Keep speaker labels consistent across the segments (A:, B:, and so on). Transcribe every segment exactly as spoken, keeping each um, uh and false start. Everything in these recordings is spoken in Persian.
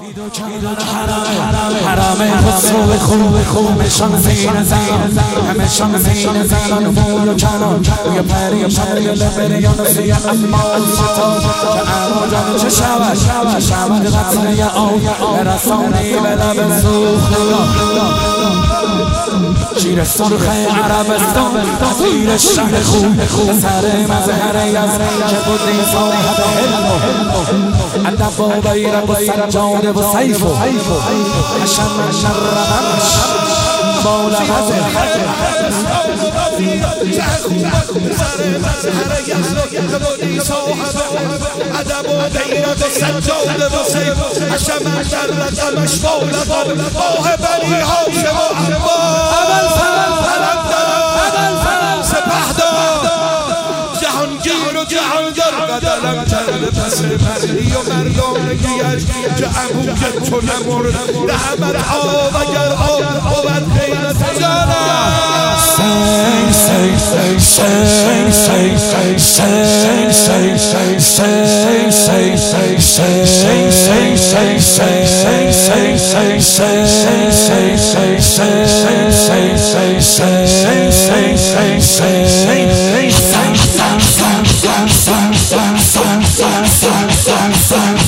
A: حرم خسرو خوب خوبشان زین زن همشان زین زن موی و کنان روی پریشان لبریان سیه امال شتا که اموجان چه شود چه شود قطره آن برسانی به لب سوخته شیر سرخ عربستان زیر شهر خوب سر مظهر یزد که بودی صاحب علم ادب و بیرق و سجاده و سیف و حشم شرمش بالا غزه سر مظهر یزد که بودی صاحب ادب و بیرق و سجاده و سیف حشم شرمش بالا غزه ماه بنی هاشم و عباس قدلم کرده پس مردی و مردانگیش که عمویت تو نمرد رحمتها وگر آب بود غیرت جانم سی سی سی سی سی سی سی سی سی سی سی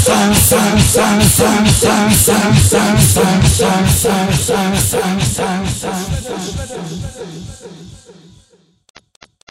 A: سی سی سی